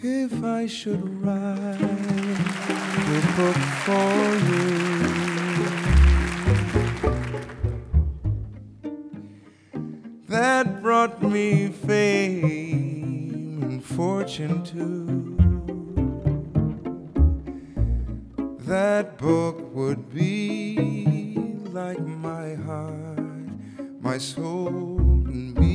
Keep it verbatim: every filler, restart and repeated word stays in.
if I should write a book for you, that brought me fame and fortune too, that book would be like my heart, my soul, and be